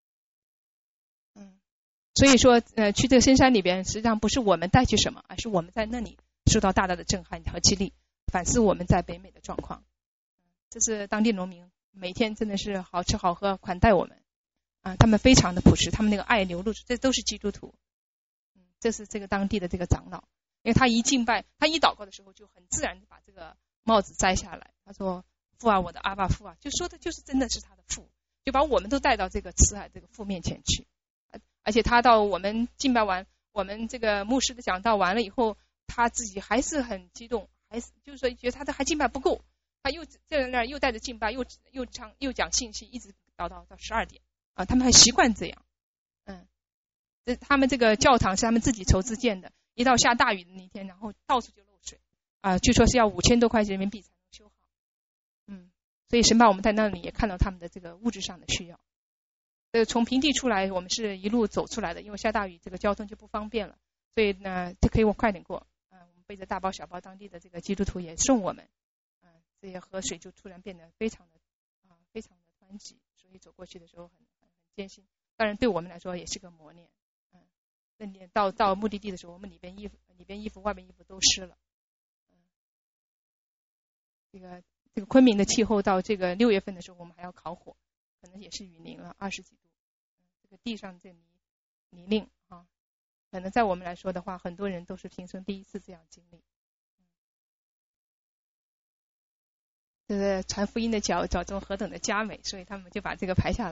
Speaker 2: 嗯，所以说呃，去这个深山里边，实际上不是我们带去什么，而是我们在那里受到大大的震撼和激励，反思我们在北美的状况。这是当地农民每天真的是好吃好喝款待我们啊，他们非常的朴实，他们那个爱流露出，这都是基督徒。嗯，这是这个当地的这个长老，因为他一敬拜，他一祷告的时候就很自然的把这个帽子摘下来，他说父啊，我的阿爸父啊，就说的就是真的是他的父，就把我们都带到这个慈爱这个父面前去。而且他到我们敬拜完，我们这个牧师的讲道完了以后，他自己还是很激动，还是就是说觉得他的还敬拜不够，他又在那儿又带着敬拜，又又唱又讲信息，一直到到到十二点啊，他们还习惯这样。嗯，这他们这个教堂是他们自己筹资建的，一到下大雨的那天，然后到处就漏水啊，据说是要五千多块人民币才能修好。嗯，所以神把我们在那里也看到他们的这个物质上的需要。呃，从平地出来，我们是一路走出来的，因为下大雨，这个交通就不方便了，所以呢，就可以我快点过。嗯、呃，我们背着大包小包，当地的这个基督徒也送我们。嗯、呃，这些河水就突然变得非常的啊、呃，非常的湍急，所以走过去的时候很很很艰辛。当然，对我们来说也是个磨练。嗯，那你到到目的地的时候，我们里边衣服、里边衣服、外边衣服都湿了。嗯，这个这个昆明的气候到这个六月份的时候，我们还要烤火。可能也是雨淋了二十几度，这个地上这泥泥泞啊，可能在我们来说的话，很多人都是平生第一次这样经历。这个传福音的脚脚中何等的佳美，所以他们就把这个排下来。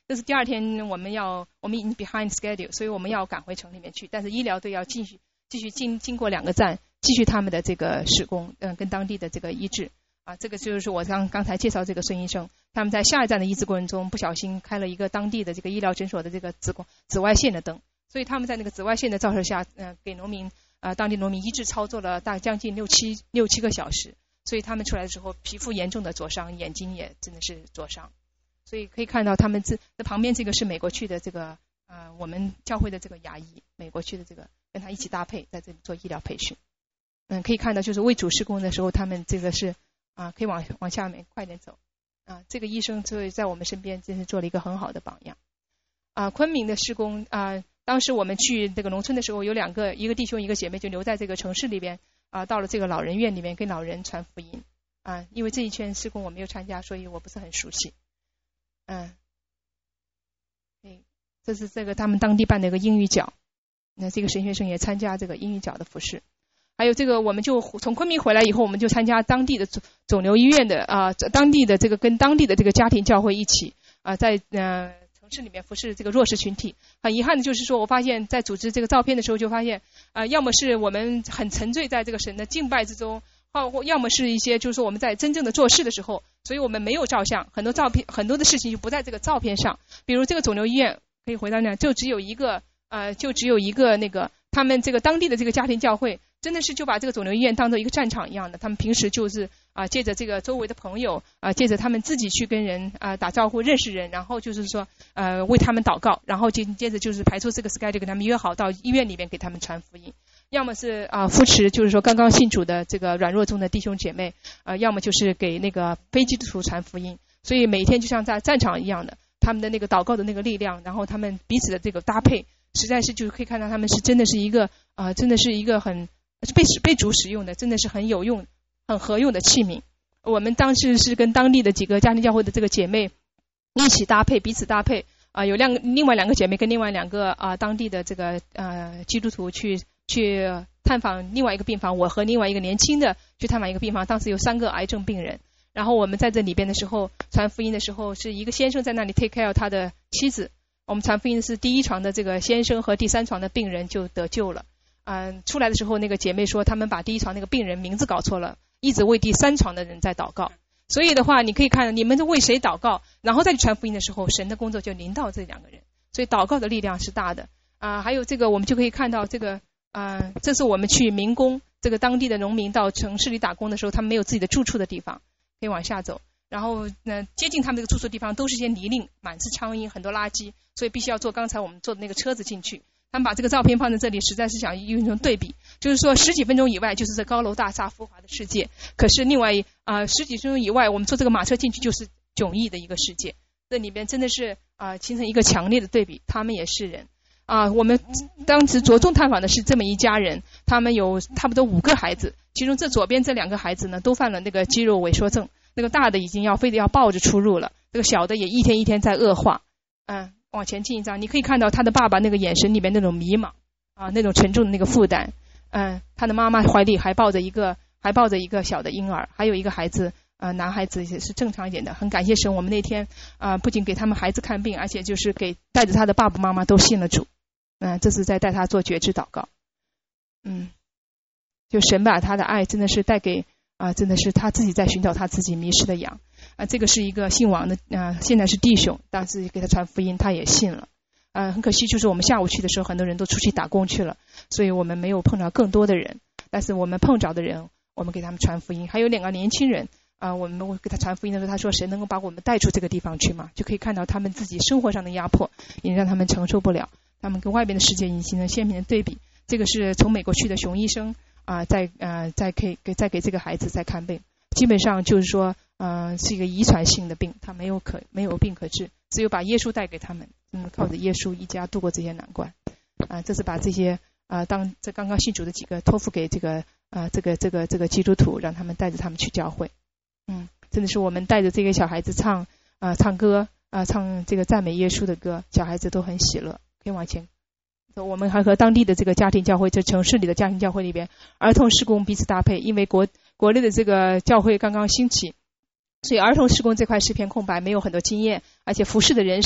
Speaker 2: 这是第二天我们要我们已经 behind schedule， 所以我们要赶回城里面去，但是医疗队要继续继续经经过两个站，继续他们的这个施工，嗯、呃，跟当地的这个医治。啊，这个就是我刚刚才介绍这个孙医生，他们在下一站的医治过程中不小心开了一个当地的这个医疗诊所的这个紫光紫外线的灯，所以他们在那个紫外线的照射下，呃，给农民啊、呃、当地农民医治操作了大将近六七六七个小时，所以他们出来的时候皮肤严重的灼伤，眼睛也真的是灼伤，所以可以看到他们这那旁边这个是美国去的这个呃我们教会的这个牙医，美国去的这个跟他一起搭配在这里做医疗培训，嗯，可以看到就是为主施工的时候，他们这个是。啊，可以往往下面快点走啊！这个医生就在我们身边，真是做了一个很好的榜样啊。昆明的施工啊，当时我们去这个农村的时候，有两个，一个弟兄一个姐妹就留在这个城市里边啊，到了这个老人院里面跟老人传福音啊。因为这一圈施工我没有参加，所以我不是很熟悉。嗯，对，这是这个他们当地办的一个英语角，那这个神学生也参加这个英语角的服事。还有这个，我们就从昆明回来以后，我们就参加当地的肿瘤医院的啊、呃，当地的这个跟当地的这个家庭教会一起啊、呃，在呃城市里面服侍这个弱势群体。很遗憾的就是说，我发现在组织这个照片的时候，就发现啊、呃，要么是我们很沉醉在这个神的敬拜之中，或要么是一些就是说我们在真正的做事的时候，所以我们没有照相，很多照片很多的事情就不在这个照片上。比如这个肿瘤医院，可以回到那，就只有一个呃，就只有一个那个他们这个当地的这个家庭教会。真的是就把这个肿瘤医院当做一个战场一样的，他们平时就是啊、呃，借着这个周围的朋友啊、呃，借着他们自己去跟人啊、呃、打招呼、认识人，然后就是说呃为他们祷告，然后接接着就是排出这个 schedule 给他们约好到医院里面给他们传福音，要么是啊、呃、扶持就是说刚刚信主的这个软弱中的弟兄姐妹啊、呃，要么就是给那个非基督徒传福音，所以每一天就像在战场一样的，他们的那个祷告的那个力量，然后他们彼此的这个搭配，实在是就可以看到他们是真的是一个啊、呃，真的是一个很。被被主使用的，真的是很有用、很合用的器皿。我们当时是跟当地的几个家庭教会的这个姐妹一起搭配，彼此搭配啊、呃，有两另外两个姐妹跟另外两个啊、呃、当地的这个呃基督徒去去探访另外一个病房，我和另外一个年轻的去探访一个病房，当时有三个癌症病人。然后我们在这里边的时候，传福音的时候，是一个先生在那里 take care 他的妻子。我们传福音的是第一床的这个先生和第三床的病人就得救了。嗯、呃，出来的时候，那个姐妹说他们把第一床那个病人名字搞错了，一直为第三床的人在祷告。所以的话，你可以看你们是为谁祷告，然后再去传福音的时候，神的工作就临到这两个人。所以祷告的力量是大的啊、呃。还有这个，我们就可以看到这个啊、呃，这是我们去民工这个当地的农民到城市里打工的时候，他们没有自己的住处的地方，可以往下走。然后呢，接近他们这个住宿的地方都是一些泥泞，满是苍蝇，很多垃圾，所以必须要坐刚才我们坐的那个车子进去。他们把这个照片放在这里，实在是想用一种对比，就是说十几分钟以外就是这高楼大厦浮华的世界，可是另外啊、呃、十几分钟以外，我们坐这个马车进去就是迥异的一个世界。这里边真的是啊、呃、形成一个强烈的对比，他们也是人啊、呃。我们当时着重探访的是这么一家人，他们有差不多五个孩子，其中这左边这两个孩子呢都犯了那个肌肉萎缩症，那个大的已经要非得要抱着出入了，这个小的也一天一天在恶化，嗯。往前进一张，你可以看到他的爸爸那个眼神里面那种迷茫啊，那种沉重的那个负担。嗯，他的妈妈怀里还抱着一个还抱着一个小的婴儿，还有一个孩子啊、呃，男孩子也是正常一点的。很感谢神，我们那天啊、呃，不仅给他们孩子看病，而且就是给带着他的爸爸妈妈都信了主。嗯，这是在带他做觉知祷告。嗯，就神把他的爱真的是带给啊、呃，真的是他自己在寻找他自己迷失的羊。啊，这个是一个姓王的啊、呃，现在是弟兄，当时给他传福音，他也信了。啊、呃，很可惜，就是我们下午去的时候，很多人都出去打工去了，所以我们没有碰到更多的人。但是我们碰着的人，我们给他们传福音。还有两个年轻人啊、呃，我们给他传福音的时候，他说神能够把我们带出这个地方去吗？就可以看到他们自己生活上的压迫，也让他们承受不了，他们跟外边的世界已经形成鲜明的对比。这个是从美国去的熊医生啊、呃，在呃在给给在给这个孩子在看病，基本上就是说。呃，是一个遗传性的病，他没有可没有病可治，只有把耶稣带给他们，嗯，靠着耶稣一家度过这些难关。啊、呃，这是把这些啊、呃，当这刚刚信主的几个托付给这个啊、呃、这个这个这个基督徒，让他们带着他们去教会。嗯，真的是我们带着这个小孩子唱啊、呃、唱歌啊、呃、唱这个赞美耶稣的歌，小孩子都很喜乐。可以往前。我们还和当地的这个家庭教会，这城市里的家庭教会里边，儿童事工彼此搭配，因为国国内的这个教会刚刚兴起。所以儿童事工这块是片空白，没有很多经验，而且服侍的人少，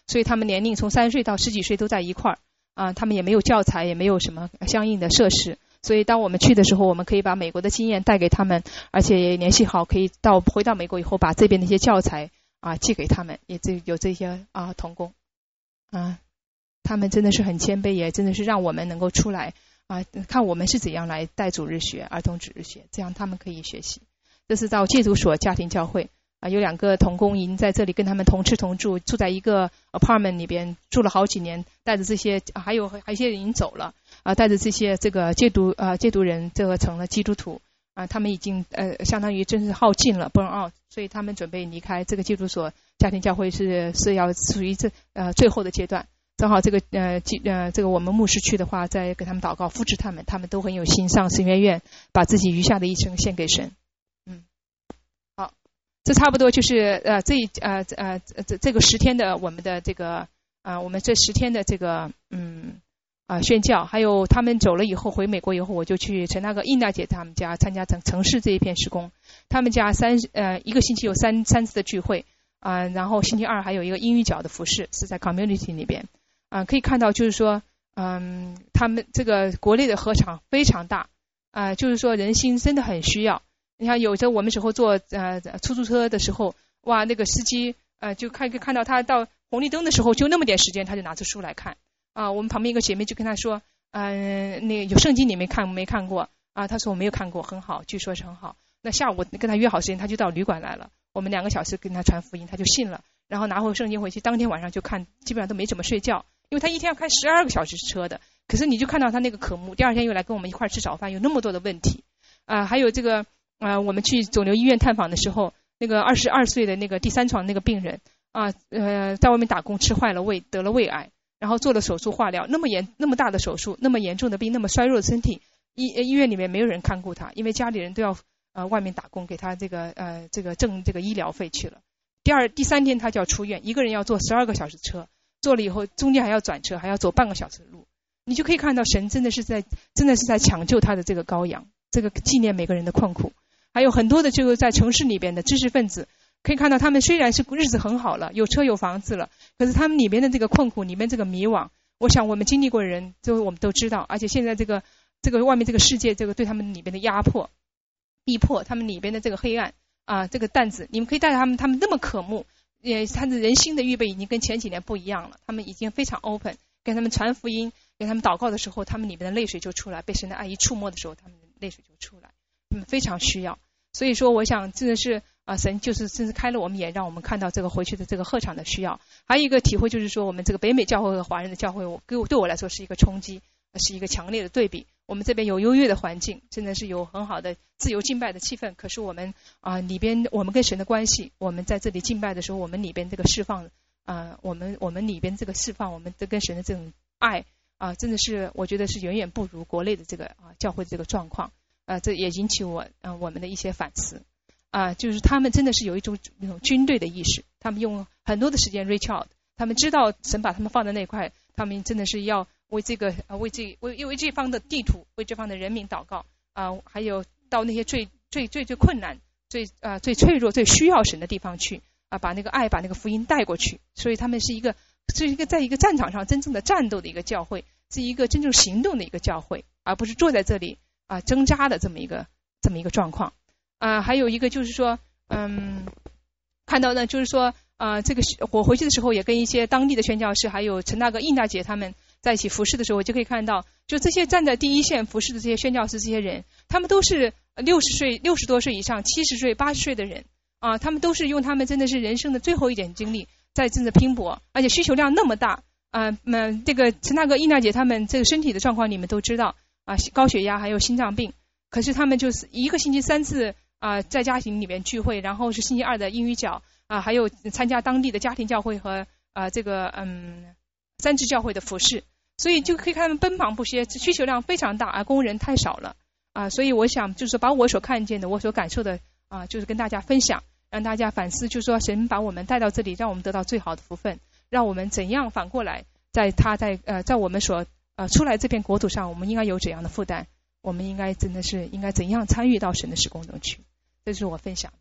Speaker 2: 所以他们年龄从三岁到十几岁都在一块儿啊，他们也没有教材，也没有什么相应的设施，所以当我们去的时候，我们可以把美国的经验带给他们，而且也联系好，可以到回到美国以后把这边的一些教材啊寄给他们，也这有这些啊同工啊，他们真的是很谦卑，也真的是让我们能够出来啊，看我们是怎样来带主日学、儿童主日学，这样他们可以学习。这是到戒毒所家庭教会啊，有两个同工已经在这里跟他们同吃同住，住在一个 apartment 里边住了好几年，带着这些、啊、还有还有一些人已经走了啊，带着这些这个戒毒啊戒毒人，这个成了基督徒啊，他们已经呃相当于真是耗尽了 burn out， 所以他们准备离开这个戒毒所家庭教会，是是要属于这呃最后的阶段。正好这个呃呃这个我们牧师去的话，再给他们祷告扶持他们，他们都很有心上神学院，把自己余下的一生献给神。嗯，好，这差不多就是呃这呃呃这这个十天的我们的这个呃我们这十天的这个嗯啊、呃、宣教，还有他们走了以后回美国以后，我就去陈那个印娜姐他们家参加城城市这一片事工，他们家三呃一个星期有三三次的聚会啊、呃，然后星期二还有一个英语角的服事是在 community 里边。啊、呃，可以看到就是说，嗯，他们这个国内的合场非常大，啊、呃，就是说人心真的很需要。你看，有的我们时候坐呃出租车的时候，哇，那个司机呃就看看到他到红绿灯的时候就那么点时间，他就拿出书来看。啊、呃，我们旁边一个姐妹就跟他说，嗯、呃，那有圣经你没看没看过啊？他说我没有看过，很好，据说是很好。那下午跟他约好时间，他就到旅馆来了，我们两个小时跟他传福音，他就信了，然后拿回圣经回去，当天晚上就看，基本上都没怎么睡觉。因为他一天要开十二个小时车的，可是你就看到他那个渴慕，第二天又来跟我们一块吃早饭，有那么多的问题啊、呃！还有这个啊、呃，我们去肿瘤医院探访的时候，那个二十二岁的那个第三床那个病人啊，呃，在外面打工吃坏了胃，得了胃癌，然后做了手术化疗，那么严那么大的手术，那么严重的病，那么衰弱的身体，医医院里面没有人看顾他，因为家里人都要呃外面打工给他这个呃这个挣这个医疗费去了。第二第三天他就要出院，一个人要坐十二个小时车。做了以后中间还要转车，还要走半个小时的路，你就可以看到神真的是在真的是在抢救他的这个羔羊，这个纪念每个人的困苦。还有很多的这个在城市里边的知识分子，可以看到他们虽然是日子很好了，有车有房子了，可是他们里边的这个困苦，里面这个迷惘，我想我们经历过的人就我们都知道。而且现在这个这个外面这个世界，这个对他们里边的压迫逼迫，他们里边的这个黑暗啊，这个担子，你们可以带着他们，他们那么渴慕，也他的人心的预备已经跟前几年不一样了，他们已经非常 open， 跟他们传福音，跟他们祷告的时候，他们里面的泪水就出来，被神的爱一触摸的时候，他们的泪水就出来，他们非常需要。所以说我想真的是啊，神就是真是开了我们眼，让我们看到这个回去的这个合场的需要。还有一个体会就是说，我们这个北美教会和华人的教会，我对我来说是一个冲击，是一个强烈的对比。我们这边有优越的环境，真的是有很好的自由敬拜的气氛，可是我们啊、呃、里边我们跟神的关系，我们在这里敬拜的时候，我们里边这个释放啊、呃、我们我们里边这个释放，我们的跟神的这种爱啊、呃、真的是我觉得是远远不如国内的这个啊、呃、教会的这个状况啊、呃、这也引起我啊、呃、我们的一些反思啊、呃、就是他们真的是有一种那种军队的意识，他们用很多的时间 reach out， 他们知道神把他们放在那块，他们真的是要为这个呃为这为为这方的地图，为这方的人民祷告啊、呃，还有到那些最最最最困难、最啊、呃、最脆弱、最需要神的地方去啊、呃，把那个爱、把那个福音带过去。所以他们是一个是一个在一个战场上真正的战斗的一个教会，是一个真正行动的一个教会，而不是坐在这里啊、呃、挣扎的这么一个这么一个状况啊、呃。还有一个就是说，嗯，看到呢，就是说啊、呃，这个我回去的时候也跟一些当地的宣教士，还有陈大哥、印大姐他们在一起服侍的时候，我就可以看到，就这些站在第一线服侍的这些宣教士，这些人，他们都是六十岁、六十多岁以上、七十岁、八十岁的人啊，他们都是用他们真的是人生的最后一点精力在真的拼搏，而且需求量那么大啊。那、呃、这个陈大哥、印大姐他们这个身体的状况你们都知道啊，高血压还有心脏病，可是他们就是一个星期三次啊，在家庭里面聚会，然后是星期二的英语角啊，还有参加当地的家庭教会和啊这个嗯三支教会的服侍。所以就可以看他们奔忙不歇，需求量非常大，而工人太少了啊！所以我想就是把我所看见的，我所感受的啊，就是跟大家分享，让大家反思，就是说神把我们带到这里，让我们得到最好的福分，让我们怎样反过来，在他在呃在我们所呃出来这片国土上，我们应该有怎样的负担，我们应该真的是应该怎样参与到神的事工中去，这是我分享。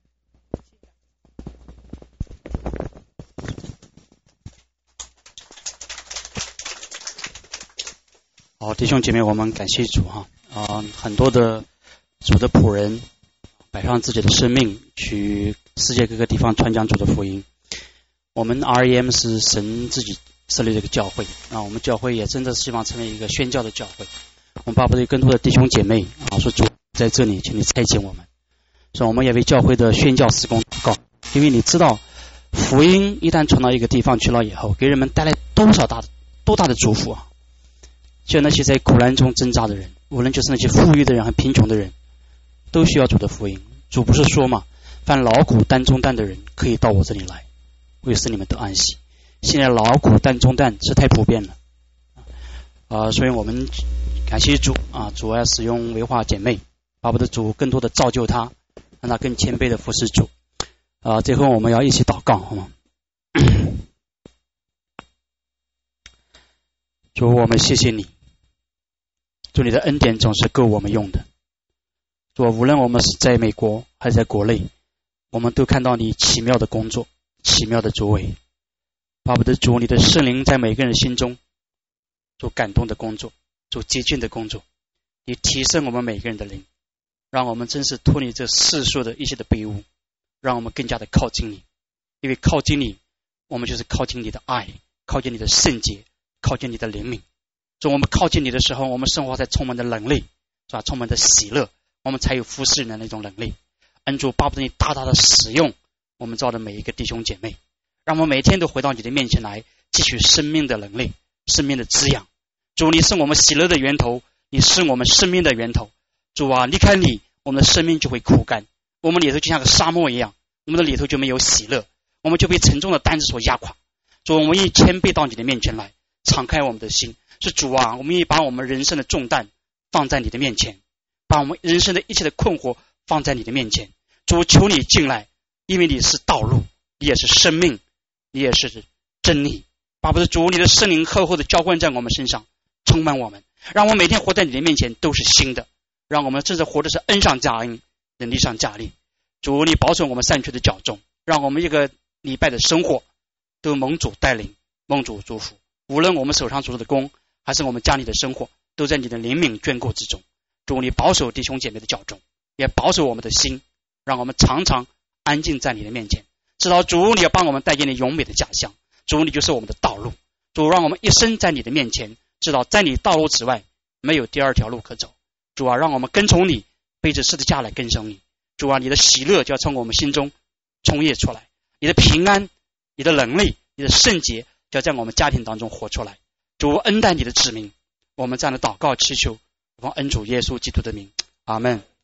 Speaker 1: 好，弟兄姐妹，我们感谢主哈啊、呃，很多的主的仆人摆上自己的生命，去世界各个地方传讲主的福音。我们 R E M 是神自己设立的一个教会啊，我们教会也真的希望成为一个宣教的教会。我们巴不得更多的弟兄姐妹啊，说主在这里，请你差遣我们。所以我们也为教会的宣教事工祷告，因为你知道福音一旦传到一个地方去了以后，给人们带来多少大的多大的祝福啊！就那些在苦难中挣扎的人，无论就是那些富裕的人和贫穷的人，都需要主的福音。主不是说嘛，凡劳苦担重担的人可以到我这里来，会使你们得安息。现在劳苦担重担是太普遍了啊、呃，所以我们感谢主啊，主要使用维化姐妹，巴不得主更多的造就她，让她更谦卑的服侍主啊、呃。最后我们要一起祷告，好吗？主，我们谢谢你，主，你的恩典总是够我们用的。主，无论我们是在美国还是在国内，我们都看到你奇妙的工作，奇妙的作为。巴不得主，你的圣灵在每个人心中做感动的工作，做接近的工作，你提升我们每个人的灵，让我们真是脱离这世俗的一些的卑污，让我们更加的靠近你。因为靠近你，我们就是靠近你的爱，靠近你的圣洁，靠近你的怜悯。所以我们靠近你的时候，我们生活在充满的能力，是吧？充满的喜乐，我们才有服侍人的那种能力。恩主，巴不得你大大的使用我们造的每一个弟兄姐妹，让我们每天都回到你的面前来，汲取生命的能力，生命的滋养。主，你是我们喜乐的源头，你是我们生命的源头。主啊，离开你，我们的生命就会枯干，我们里头就像个沙漠一样，我们的里头就没有喜乐，我们就被沉重的担子所压垮。主，我们愿意谦卑到你的面前来，敞开我们的心。是主啊，我们愿意把我们人生的重担放在你的面前，把我们人生的一切的困惑放在你的面前。主，求你进来，因为你是道路，你也是生命，你也是真理。巴不得主，你的圣灵厚厚的浇灌在我们身上，充满我们，让我们每天活在你的面前都是新的，让我们真正活的是恩上加恩，能力上加力。主，你保守我们善去的脚中，让我们一个礼拜的生活都蒙主带领，蒙主祝福。无论我们手上做的工，还是我们家里的生活，都在你的怜悯眷顾之中。主，你保守弟兄姐妹的脚中，也保守我们的心，让我们常常安静在你的面前，知道主你要帮我们带进你永美的家乡。主，你就是我们的道路。主，让我们一生在你的面前，知道在你道路之外没有第二条路可走。主啊，让我们跟从你，背着十字架来跟随你。主啊，你的喜乐就要从我们心中冲溢出来，你的平安，你的能力，你的圣洁就要在我们家庭当中活出来。主，恩待你的子民，我们这样的祷告祈求，奉恩主耶稣基督的名，阿们。